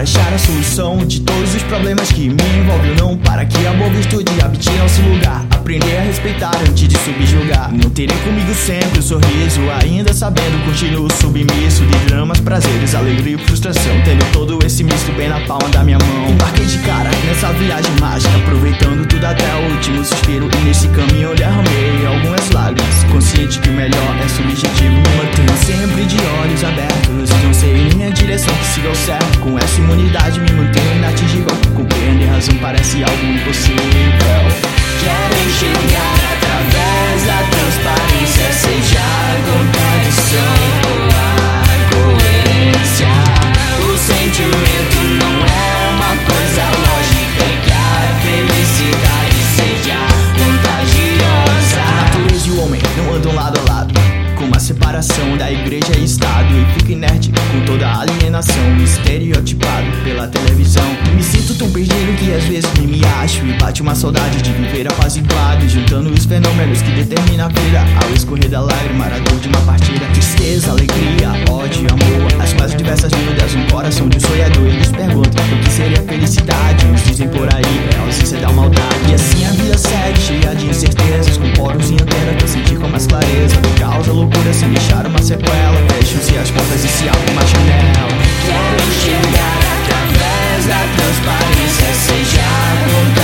achar a solução de todos os problemas que me envolvem ou não, para que a boa virtude habite em nosso lugar. Aprender a respeitar antes de subjugar. Não terei comigo sempre o sorriso, ainda sabendo continuo submisso de dramas, prazeres, alegria e frustração, tendo todo esse misto bem na palma da minha mão. Embarquei de cara nessa viagem mágica, aproveitando tudo até o último suspiro, e nesse caminho eu derramei algumas lágrimas, consciente que o melhor é subjetivo. Me mantenho sempre de olhos abertos, não sei em minha direção que siga ao certo. Com essa imunidade me mantenho inatingível, compreender razão parece algo impossível. Quero enxergar através da transparência, seja a contradição ou a coerência. O sentimento não é uma coisa lógica, e que a felicidade seja contagiosa. A natureza e o homem não andam lado a lado, com uma separação da igreja e estado, e fico inerte com toda a alienação, estereotipado pela televisão. Me sinto tão perdido que às vezes me acho, e bate uma saudade de viver apaziguado, juntando os fenômenos que determinam a vida, ao escorrer da lágrima, a dor de uma partida. Tristeza, alegria, ódio, amor, as mais diversas dúvidas, um coração de um sonhador. Eles perguntam o que seria felicidade, uns dizem por aí é a ausência da maldade. E assim a vida segue, cheia de incertezas, com poros em antena pra sentir com mais clareza. Causa loucura sem deixar uma sequela, fecham-se as portas e se abre uma janela. Quero enxergar através da transparência, seja a vontade